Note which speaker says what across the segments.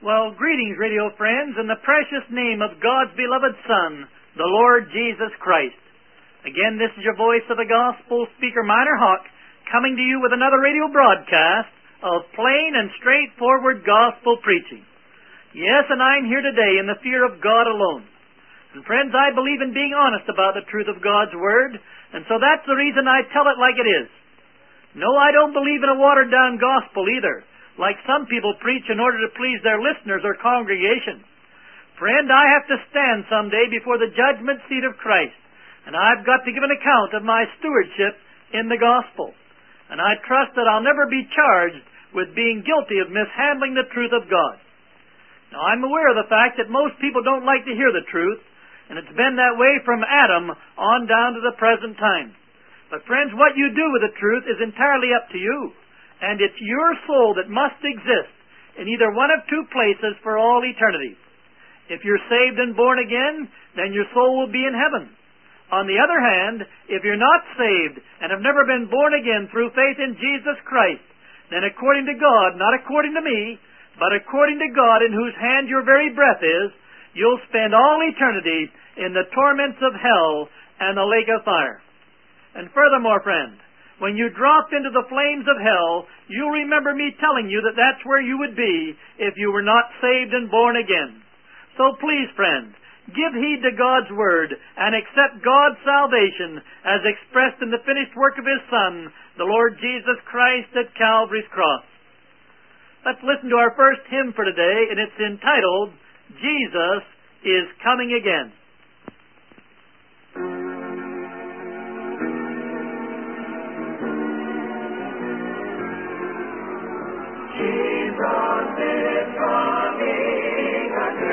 Speaker 1: Well, greetings, radio friends, in the precious name of God's beloved Son, the Lord Jesus Christ. Again, this is your voice of the gospel speaker, Minor Hawk, coming to you with another radio broadcast of plain and straightforward gospel preaching. Yes, and I'm here today in the fear of God alone. And friends, I believe in being honest about the truth of God's Word, and so that's the reason I tell it like it is. No, I don't believe in a watered-down gospel either, like some people preach in order to please their listeners or congregations. Friend, I have to stand someday before the judgment seat of Christ, and I've got to give an account of my stewardship in the gospel. And I trust that I'll never be charged with being guilty of mishandling the truth of God. Now, I'm aware of the fact that most people don't like to hear the truth, and it's been that way from Adam on down to the present time. But friends, what you do with the truth is entirely up to you. And it's your soul that must exist in either one of two places for all eternity. If you're saved and born again, then your soul will be in heaven. On the other hand, if you're not saved and have never been born again through faith in Jesus Christ, then according to God, not according to me, but according to God in whose hand your very breath is, you'll spend all eternity in the torments of hell and the lake of fire. And furthermore, friend, when you drop into the flames of hell, you'll remember me telling you that that's where you would be if you were not saved and born again. So please, friend, give heed to God's Word and accept God's salvation as expressed in the finished work of His Son, the Lord Jesus Christ at Calvary's cross. Let's listen to our first hymn for today, and it's entitled, Jesus is Coming Again.
Speaker 2: Jesus is coming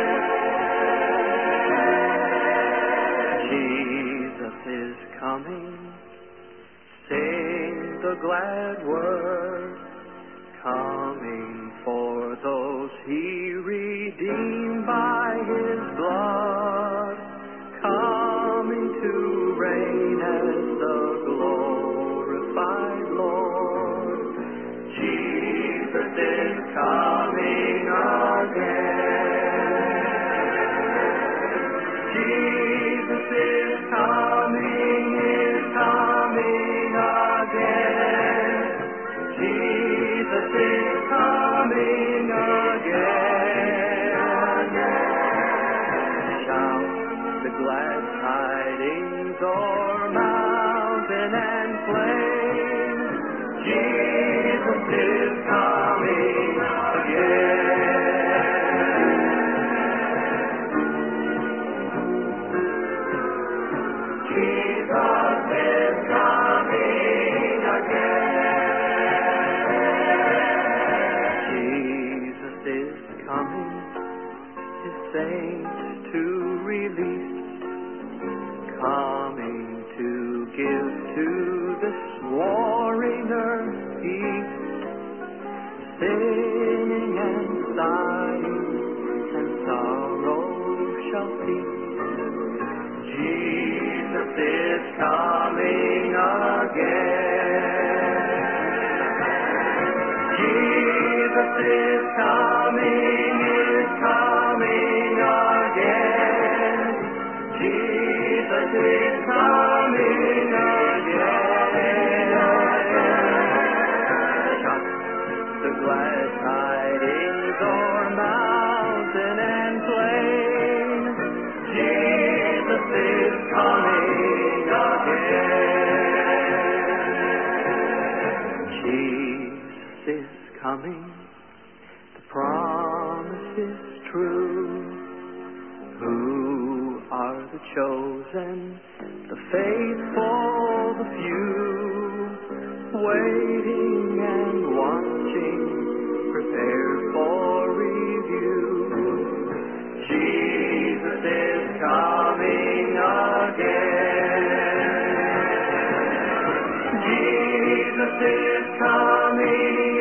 Speaker 2: again.
Speaker 3: Jesus is coming. Sing the glad word. Coming for those He redeemed by His blood. Coming to reign as the glorified Lord. Jesus is coming again. Jesus is coming again. Jesus is coming again. Shout the glad tidings o'er mountain and plain. Jesus is coming again. Jesus is coming again. Jesus is coming, His saints to release, coming to give to this warring earth peace. Singing and sighing and sorrow shall cease. Jesus is coming again. Jesus is coming again. Jesus is coming again. Shout the glad tidings o'er mountain and plain. Jesus is coming again. Jesus is coming. The promise is true. Who are the chosen, the faithful, the few, waiting and watching, prepared for review. Jesus is coming again. Jesus is coming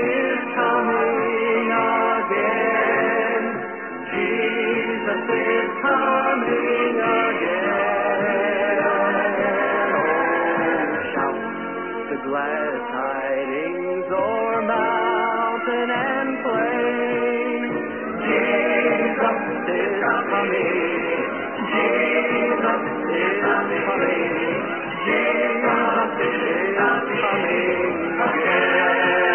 Speaker 3: again. Jesus is coming again. Oh, shout the glad tidings coming. Jesus is coming. Jesus is coming again.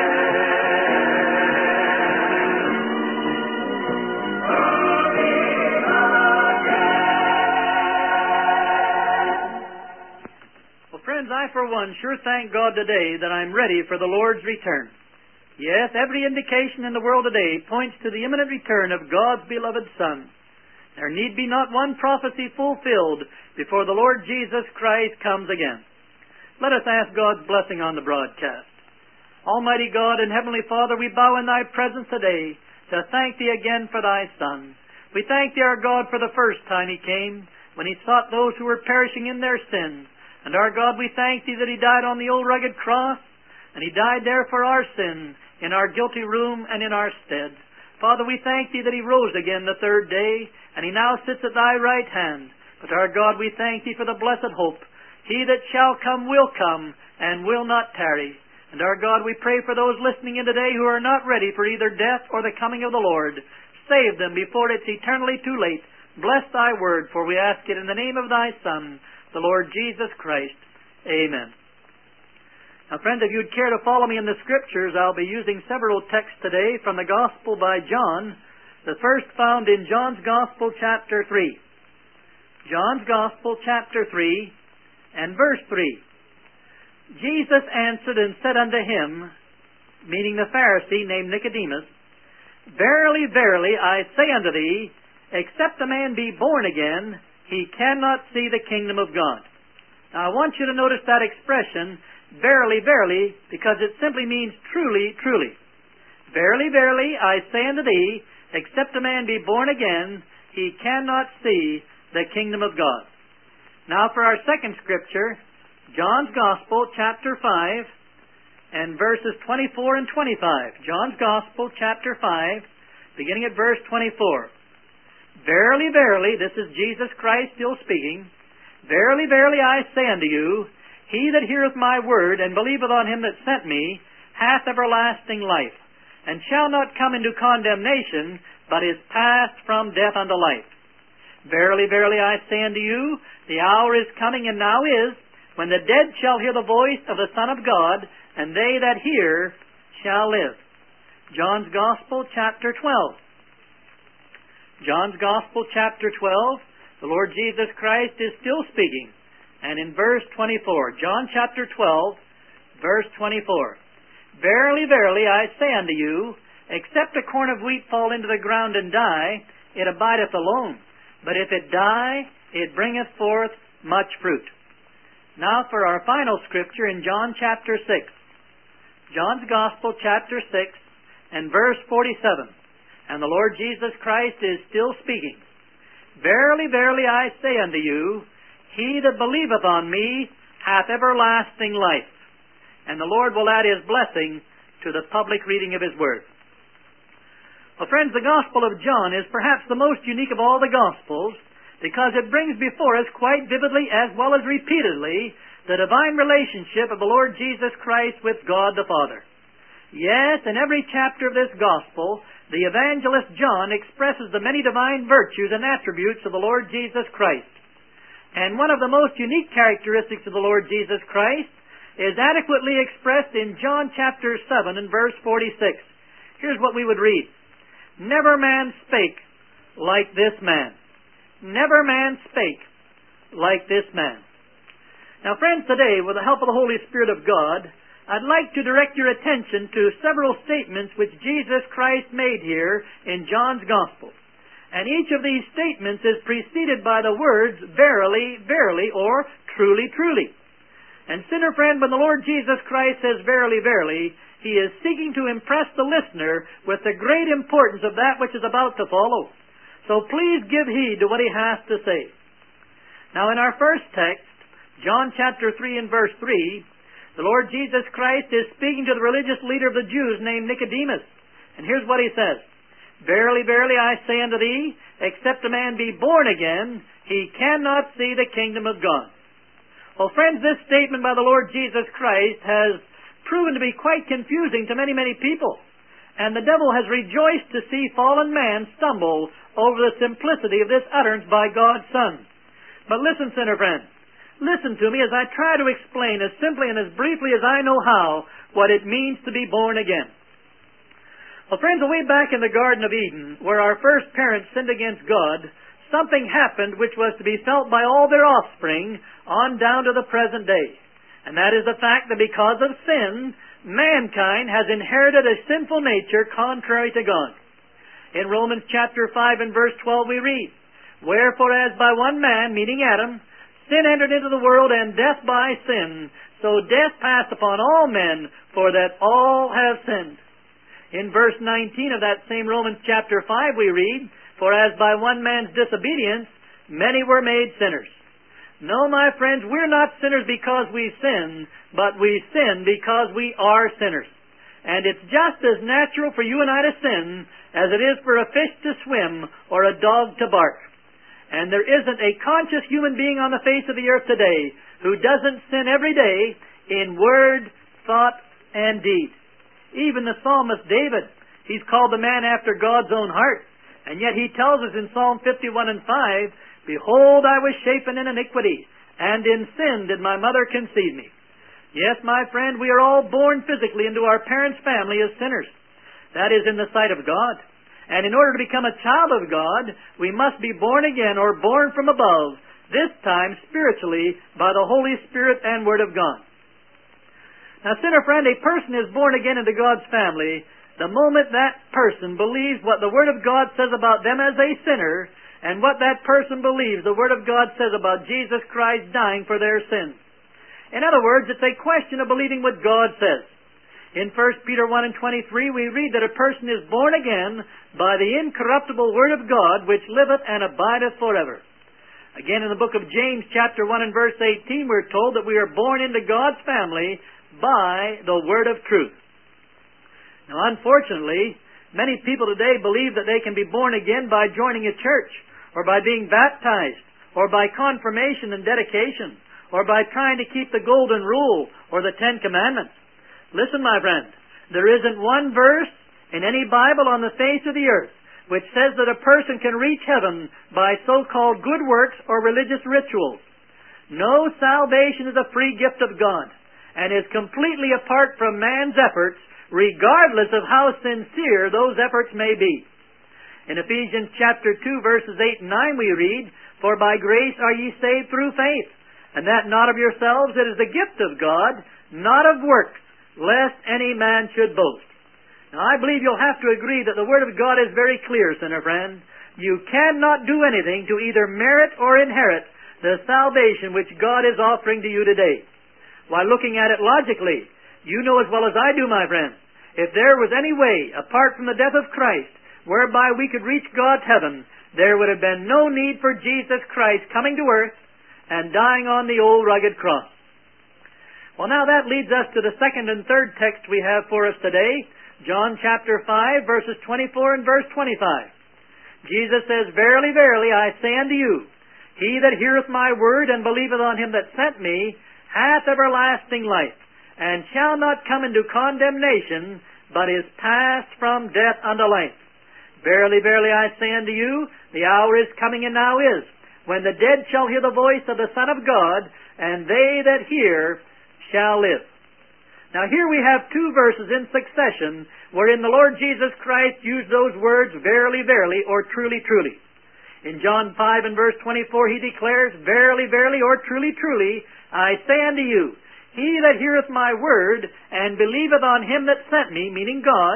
Speaker 1: Friends, I for one sure thank God today that I'm ready for the Lord's return. Yes, every indication in the world today points to the imminent return of God's beloved Son. There need be not one prophecy fulfilled before the Lord Jesus Christ comes again. Let us ask God's blessing on the broadcast. Almighty God and Heavenly Father, we bow in Thy presence today to thank Thee again for Thy Son. We thank Thee, our God, for the first time He came, when He sought those who were perishing in their sins. And our God, we thank Thee that He died on the old rugged cross, and He died there for our sin, in our guilty room and in our stead. Father, we thank Thee that He rose again the third day, and He now sits at Thy right hand. But our God, we thank Thee for the blessed hope. He that shall come will come, and will not tarry. And our God, we pray for those listening in today who are not ready for either death or the coming of the Lord. Save them before it's eternally too late. Bless Thy word, for we ask it in the name of Thy Son, the Lord Jesus Christ. Amen. Now, friends, if you'd care to follow me in the Scriptures, I'll be using several texts today from the Gospel by John. The first found in John's Gospel, chapter 3. John's Gospel, chapter 3, and verse 3. Jesus answered and said unto him, meaning the Pharisee named Nicodemus, Verily, verily, I say unto thee, except a man be born again, he cannot see the kingdom of God. Now, I want you to notice that expression, verily, verily, because it simply means truly, truly. Verily, verily, I say unto thee, except a man be born again, he cannot see the kingdom of God. Now, for our second scripture, John's Gospel, chapter 5, and verses 24 and 25. John's Gospel, chapter 5, beginning at verse 24. Verily, verily, this is Jesus Christ still speaking, Verily, verily, I say unto you, he that heareth my word, and believeth on him that sent me, hath everlasting life, and shall not come into condemnation, but is passed from death unto life. Verily, verily, I say unto you, the hour is coming, and now is, when the dead shall hear the voice of the Son of God, and they that hear shall live. John's Gospel, chapter 12. John's Gospel, chapter 12, the Lord Jesus Christ is still speaking. And in verse 24, John chapter 12, verse 24. Verily, verily, I say unto you, except a corn of wheat fall into the ground and die, it abideth alone. But if it die, it bringeth forth much fruit. Now for our final scripture in John chapter 6. John's Gospel, chapter 6, and verse 47. And the Lord Jesus Christ is still speaking. Verily, verily, I say unto you, he that believeth on me hath everlasting life. And the Lord will add His blessing to the public reading of His Word. Well, friends, the Gospel of John is perhaps the most unique of all the Gospels because it brings before us quite vividly as well as repeatedly the divine relationship of the Lord Jesus Christ with God the Father. Yes, in every chapter of this Gospel, the evangelist John expresses the many divine virtues and attributes of the Lord Jesus Christ. And one of the most unique characteristics of the Lord Jesus Christ is adequately expressed in John chapter 7 and verse 46. Here's what we would read. Never man spake like this man. Never man spake like this man. Now, friends, today, with the help of the Holy Spirit of God, I'd like to direct your attention to several statements which Jesus Christ made here in John's Gospel. And each of these statements is preceded by the words, verily, verily, or truly, truly. And sinner friend, when the Lord Jesus Christ says, verily, verily, He is seeking to impress the listener with the great importance of that which is about to follow. So please give heed to what He has to say. Now, in our first text, John chapter 3 and verse 3, the Lord Jesus Christ is speaking to the religious leader of the Jews named Nicodemus. And here's what He says. Verily, verily, I say unto thee, except a man be born again, he cannot see the kingdom of God. Well, friends, this statement by the Lord Jesus Christ has proven to be quite confusing to many, many people. and the devil has rejoiced to see fallen man stumble over the simplicity of this utterance by God's Son. But listen, sinner friend, listen to me as I try to explain as simply and as briefly as I know how what it means to be born again. Well, friends, way back in the Garden of Eden, where our first parents sinned against God, something happened which was to be felt by all their offspring on down to the present day. And that is the fact that because of sin, mankind has inherited a sinful nature contrary to God. In Romans chapter 5 and verse 12 we read, "Wherefore as by one man," meaning Adam, "sin entered into the world, and death by sin, so death passed upon all men, for that all have sinned." In verse 19 of that same Romans chapter 5 we read, "For as by one man's disobedience, many were made sinners." No, my friends, we're not sinners because we sin, but we sin because we are sinners. And it's just as natural for you and I to sin as it is for a fish to swim or a dog to bark. And there isn't a conscious human being on the face of the earth today who doesn't sin every day in word, thought, and deed. Even the psalmist David, he's called the man after God's own heart. And yet he tells us in Psalm 51 and 5, "Behold, I was shapen in iniquity, and in sin did my mother conceive me." Yes, my friend, we are all born physically into our parents' family as sinners. That is in the sight of God. And in order to become a child of God, we must be born again or born from above, this time spiritually by the Holy Spirit and Word of God. Now, sinner friend, a person is born again into God's family the moment that person believes what the Word of God says about them as a sinner, and what that person believes the Word of God says about Jesus Christ dying for their sins. In other words, it's a question of believing what God says. In 1 Peter 1 and 23, we read that a person is born again by the incorruptible Word of God, which liveth and abideth forever. Again, in the book of James, chapter 1 and verse 18, we're told that we are born into God's family by the Word of truth. Now, unfortunately, many people today believe that they can be born again by joining a church, or by being baptized, or by confirmation and dedication, or by trying to keep the Golden Rule or the Ten Commandments. Listen, my friend, there isn't one verse in any Bible on the face of the earth which says that a person can reach heaven by so-called good works or religious rituals. No, salvation is a free gift of God and is completely apart from man's efforts, regardless of how sincere those efforts may be. In Ephesians chapter 2, verses 8 and 9, we read, "For by grace are ye saved through faith, and that not of yourselves, it is the gift of God, not of works, lest any man should boast." Now, I believe you'll have to agree that the Word of God is very clear, sinner friend. You cannot do anything to either merit or inherit the salvation which God is offering to you today. While looking at it logically, you know as well as I do, my friend, if there was any way, apart from the death of Christ, whereby we could reach God's heaven, there would have been no need for Jesus Christ coming to earth and dying on the old rugged cross. Well, now that leads us to the second and third text we have for us today, John chapter 5, verses 24 and verse 25. Jesus says, "Verily, verily, I say unto you, he that heareth my word and believeth on him that sent me hath everlasting life, and shall not come into condemnation, but is passed from death unto life. Verily, verily, I say unto you, the hour is coming and now is, when the dead shall hear the voice of the Son of God, and they that hear shall live." Now here we have two verses in succession wherein the Lord Jesus Christ used those words, "Verily, verily," or "Truly, truly." In John 5 and verse 24 he declares, "Verily, verily," or "Truly, truly, I say unto you, he that heareth my word and believeth on him that sent me," meaning God,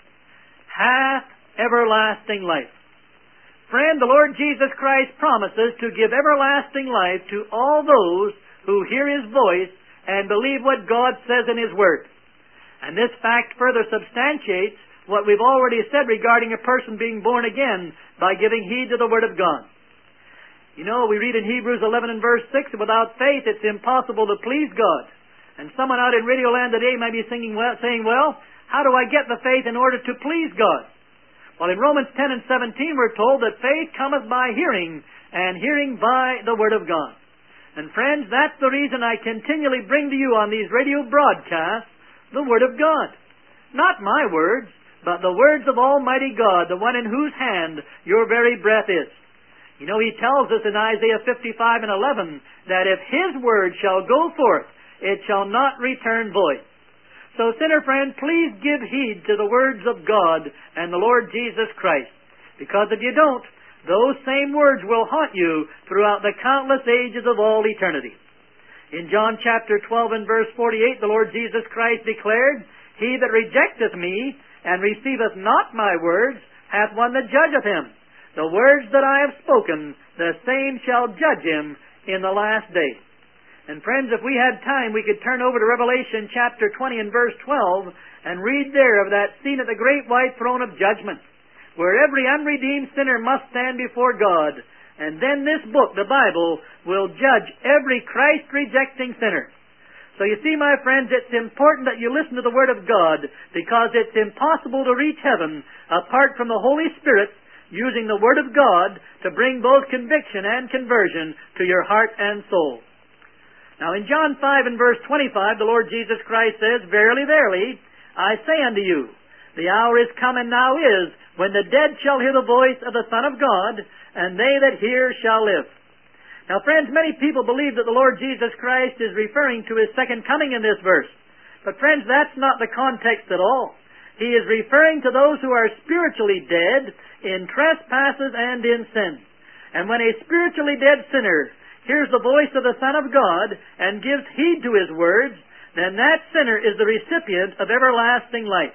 Speaker 1: "hath everlasting life." Friend, the Lord Jesus Christ promises to give everlasting life to all those who hear His voice and believe what God says in His Word. And this fact further substantiates what we've already said regarding a person being born again by giving heed to the Word of God. You know, we read in Hebrews 11 and verse 6, "Without faith it's impossible to please God." And someone out in Radio Land today may be saying, well, how do I get the faith in order to please God? Well, in Romans 10 and 17 we're told that faith cometh by hearing, and hearing by the Word of God. And friends, that's the reason I continually bring to you on these radio broadcasts the Word of God. Not my words, but the words of Almighty God, the one in whose hand your very breath is. You know, He tells us in Isaiah 55:11 that if His word shall go forth, it shall not return void. So, sinner friend, please give heed to the words of God and the Lord Jesus Christ, because if you don't, those same words will haunt you throughout the countless ages of all eternity. In John chapter 12 and verse 48, the Lord Jesus Christ declared, He that rejecteth me and receiveth not my words hath one that judgeth him. The words that I have spoken, the same shall judge him in the last day. And friends, if we had time, we could turn over to Revelation chapter 20 and verse 12 and read there of that scene at the great white throne of judgment, where every unredeemed sinner must stand before God. And then this book, the Bible, will judge every Christ-rejecting sinner. So you see, my friends, it's important that you listen to the Word of God, because it's impossible to reach heaven apart from the Holy Spirit using the Word of God to bring both conviction and conversion to your heart and soul. Now in John 5 and verse 25, the Lord Jesus Christ says, Verily, verily, I say unto you, the hour is come and now is, when the dead shall hear the voice of the Son of God, and they that hear shall live. Now friends, many people believe that the Lord Jesus Christ is referring to His second coming in this verse. But friends, that's not the context at all. He is referring to those who are spiritually dead in trespasses and in sin. And when a spiritually dead sinner hears the voice of the Son of God and gives heed to His words, then that sinner is the recipient of everlasting life.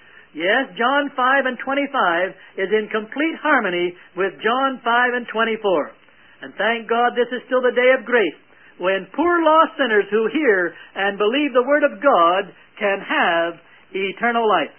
Speaker 1: Yes, John 5 and 25 is in complete harmony with John 5 and 24. And thank God this is still the day of grace, when poor lost sinners who hear and believe the Word of God can have eternal life.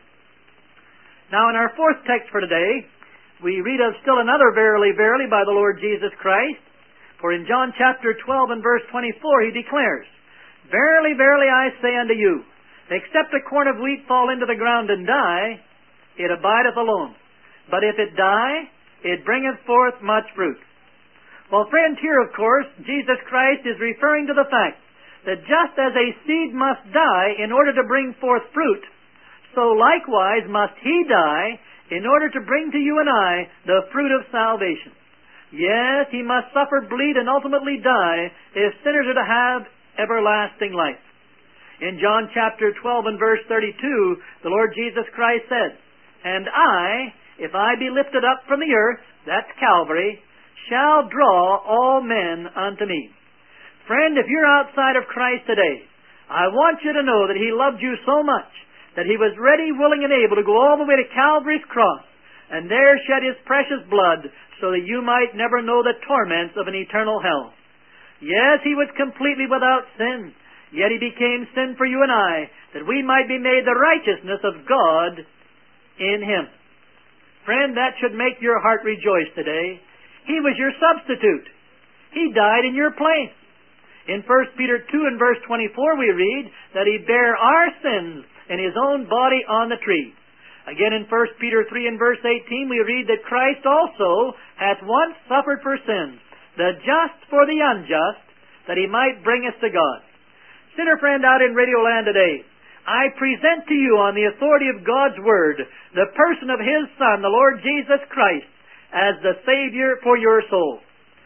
Speaker 1: Now in our fourth text for today, we read of still another verily, verily by the Lord Jesus Christ. For in John chapter 12 and verse 24 He declares, Verily, verily, I say unto you, except a corn of wheat fall into the ground and die, it abideth alone. But if it die, it bringeth forth much fruit. Well, friends, here, of course, Jesus Christ is referring to the fact that just as a seed must die in order to bring forth fruit, so likewise must He die in order to bring to you and I the fruit of salvation. Yes, He must suffer, bleed, and ultimately die if sinners are to have everlasting life. In John chapter 12 and verse 32, the Lord Jesus Christ said, And I, if I be lifted up from the earth, that's Calvary, shall draw all men unto me. Friend, if you're outside of Christ today, I want you to know that He loved you so much that He was ready, willing, and able to go all the way to Calvary's cross and there shed His precious blood so that you might never know the torments of an eternal hell. Yes, He was completely without sin, yet He became sin for you and I, that we might be made the righteousness of God in Him. Friend, that should make your heart rejoice today. He was your substitute. He died in your place. In 1 Peter 2 and verse 24 we read that He bare our sins in His own body on the tree. Again in 1 Peter 3 and verse 18 we read that Christ also hath once suffered for sins, the just for the unjust, that He might bring us to God. Sinner friend out in Radio Land today, I present to you on the authority of God's Word the person of His Son, the Lord Jesus Christ, as the Savior for your soul.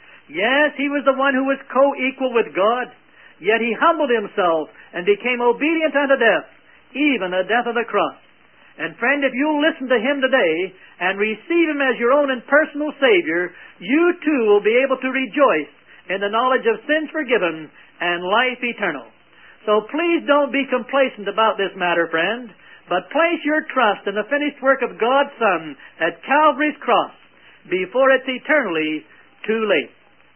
Speaker 1: Yes, He was the one who was co-equal with God, yet He humbled Himself and became obedient unto death, even the death of the cross. And friend, if you'll listen to Him today and receive Him as your own and personal Savior, you too will be able to rejoice in the knowledge of sins forgiven and life eternal. So please don't be complacent about this matter, friend, but place your trust in the finished work of God's Son at Calvary's cross before it's eternally too late.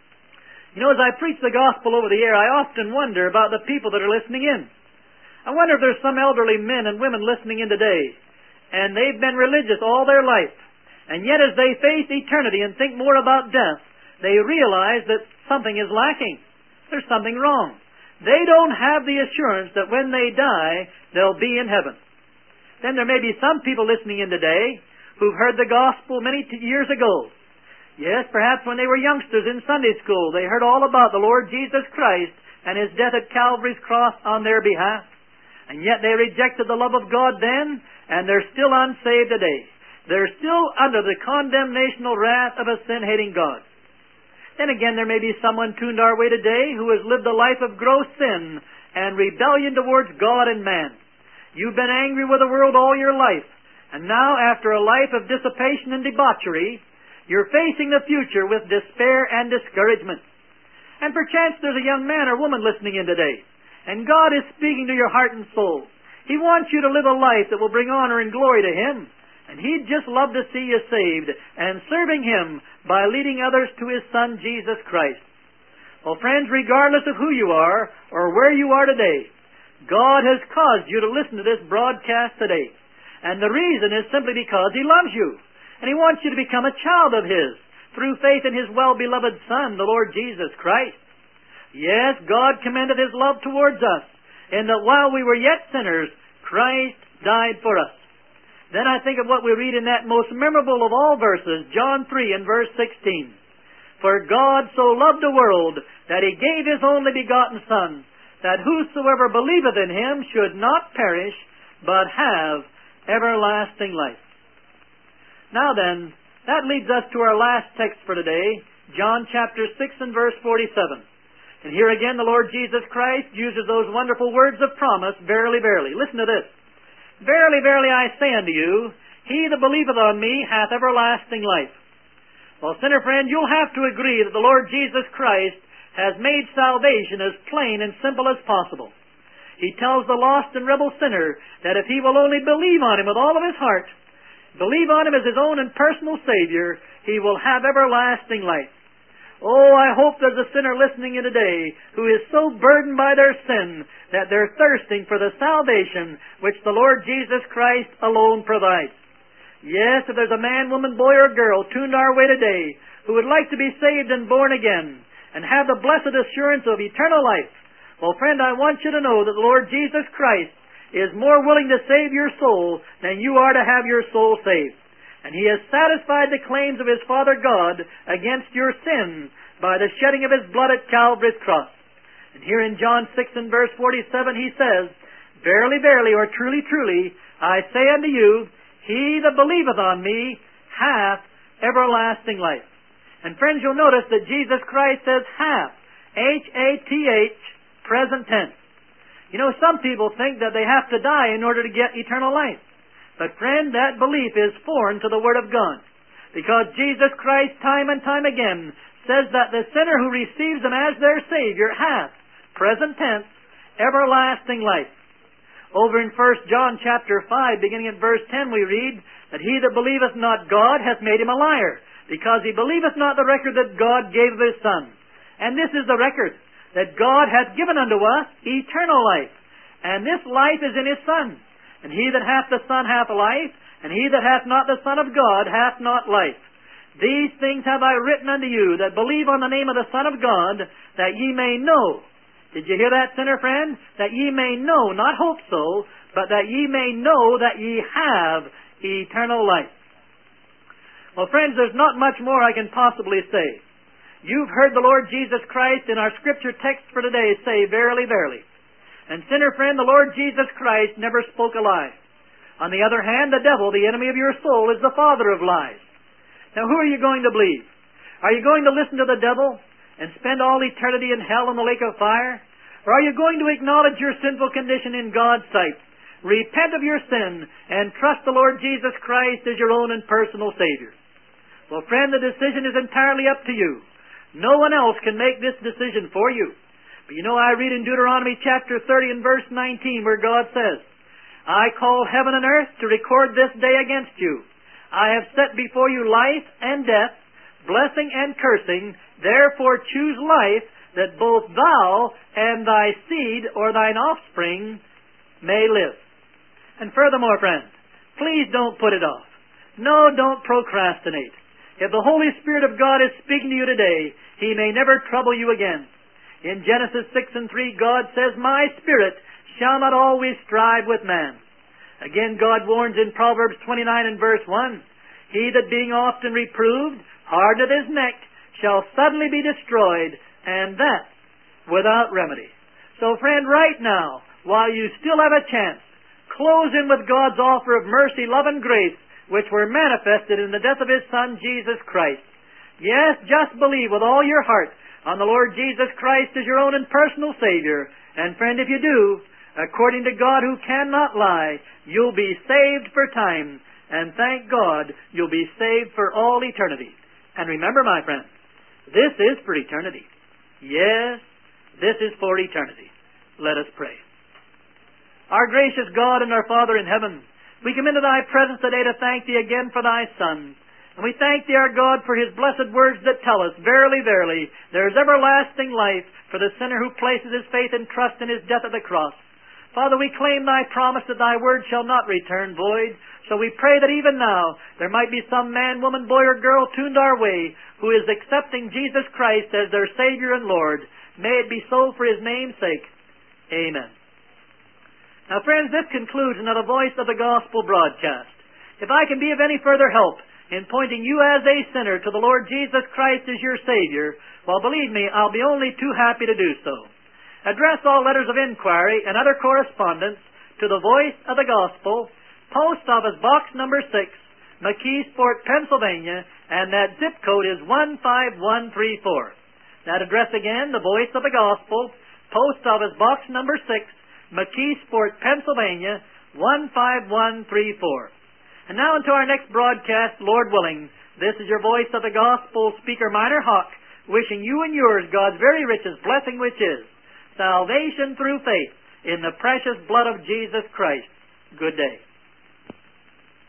Speaker 1: You know, as I preach the gospel over the air, I often wonder about the people that are listening in. I wonder if there's some elderly men and women listening in today, and they've been religious all their life, and yet as they face eternity and think more about death, they realize that something is lacking. There's something wrong. They don't have the assurance that when they die, they'll be in heaven. Then there may be some people listening in today who've heard the gospel many years ago. Yes, perhaps when they were youngsters in Sunday school, they heard all about the Lord Jesus Christ and His death at Calvary's cross on their behalf. And yet they rejected the love of God then, and they're still unsaved today. They're still under the condemnational wrath of a sin-hating God. Then again, there may be someone tuned our way today who has lived a life of gross sin and rebellion towards God and man. You've been angry with the world all your life, and now, after a life of dissipation and debauchery, you're facing the future with despair and discouragement. And perchance there's a young man or woman listening in today, and God is speaking to your heart and soul. He wants you to live a life that will bring honor and glory to Him, and He'd just love to see you saved and serving Him by leading others to His Son, Jesus Christ. Well, friends, regardless of who you are or where you are today, God has caused you to listen to this broadcast today. And the reason is simply because He loves you. And He wants you to become a child of His through faith in His well-beloved Son, the Lord Jesus Christ. Yes, God commended His love towards us, in that while we were yet sinners, Christ died for us. Then I think of what we read in that most memorable of all verses, John 3 and verse 16. For God so loved the world that He gave His only begotten Son, that whosoever believeth in Him should not perish, but have everlasting life. Now then, that leads us to our last text for today, John chapter 6 and verse 47. And here again the Lord Jesus Christ uses those wonderful words of promise, verily, verily. Listen to this. Verily, verily, I say unto you, he that believeth on me hath everlasting life. Well, sinner friend, you'll have to agree that the Lord Jesus Christ has made salvation as plain and simple as possible. He tells the lost and rebel sinner that if he will only believe on Him with all of his heart, believe on Him as his own and personal Savior, he will have everlasting life. Oh, I hope there's a sinner listening in today who is so burdened by their sin that they're thirsting for the salvation which the Lord Jesus Christ alone provides. Yes, if there's a man, woman, boy, or girl tuned our way today who would like to be saved and born again and have the blessed assurance of eternal life, well, friend, I want you to know that the Lord Jesus Christ is more willing to save your soul than you are to have your soul saved. And He has satisfied the claims of His Father God against your sin by the shedding of His blood at Calvary's cross. And here in John 6 and verse 47 He says, Verily, verily, or truly, truly, I say unto you, he that believeth on me hath everlasting life. And friends, you'll notice that Jesus Christ says hath, H-A-T-H, present tense. You know, some people think that they have to die in order to get eternal life. But friend, that belief is foreign to the Word of God. Because Jesus Christ, time and time again, says that the sinner who receives Him as their Savior hath, present tense, everlasting life. Over in 1 John chapter 5, beginning at verse 10, we read that he that believeth not God hath made him a liar, because he believeth not the record that God gave of His Son. And this is the record, that God hath given unto us eternal life, and this life is in His Son. And he that hath the Son hath life, and he that hath not the Son of God hath not life. These things have I written unto you that believe on the name of the Son of God, that ye may know. Did you hear that, sinner friend? That ye may know, not hope so, but that ye may know that ye have eternal life. Well, friends, there's not much more I can possibly say. You've heard the Lord Jesus Christ in our scripture text for today say, Verily, verily. And sinner friend, the Lord Jesus Christ never spoke a lie. On the other hand, the devil, the enemy of your soul, is the father of lies. Now, who are you going to believe? Are you going to listen to the devil and spend all eternity in hell in the lake of fire? Or are you going to acknowledge your sinful condition in God's sight, repent of your sin, and trust the Lord Jesus Christ as your own and personal Savior? Well, friend, the decision is entirely up to you. No one else can make this decision for you. But you know, I read in Deuteronomy chapter 30 and verse 19 where God says, I call heaven and earth to record this day against you. I have set before you life and death, blessing and cursing. Therefore choose life, that both thou and thy seed or thine offspring may live. And furthermore, friends, please don't put it off. No, don't procrastinate. If the Holy Spirit of God is speaking to you today, He may never trouble you again. In Genesis 6 and 3, God says, My spirit shall not always strive with man. Again, God warns in Proverbs 29 and verse 1, He that being often reproved, hardeneth his neck, shall suddenly be destroyed, and that without remedy. So friend, right now, while you still have a chance, close in with God's offer of mercy, love, and grace, which were manifested in the death of His Son, Jesus Christ. Yes, just believe with all your heart on the Lord Jesus Christ as your own and personal Savior. And friend, if you do, according to God who cannot lie, you'll be saved for time. And thank God, you'll be saved for all eternity. And remember, my friend, this is for eternity. Yes, this is for eternity. Let us pray. Our gracious God and our Father in heaven, we come into Thy presence today to thank Thee again for Thy Son. And we thank Thee, our God, for His blessed words that tell us, verily, verily, there is everlasting life for the sinner who places his faith and trust in His death at the cross. Father, we claim Thy promise that Thy word shall not return void. So we pray that even now there might be some man, woman, boy, or girl tuned our way who is accepting Jesus Christ as their Savior and Lord. May it be so for His name's sake. Amen. Now, friends, this concludes another Voice of the Gospel broadcast. If I can be of any further help in pointing you as a sinner to the Lord Jesus Christ as your Savior, well, believe me, I'll be only too happy to do so. Address all letters of inquiry and other correspondence to the Voice of the Gospel, Post Office Box number 6, McKeesport, Pennsylvania, and that zip code is 15134. That address again, the Voice of the Gospel, Post Office Box number 6, McKeesport, Pennsylvania, 15134. And now until our next broadcast, Lord willing, this is your Voice of the Gospel speaker, Miner Hawk, wishing you and yours God's very richest blessing, which is salvation through faith in the precious blood of Jesus Christ. Good day.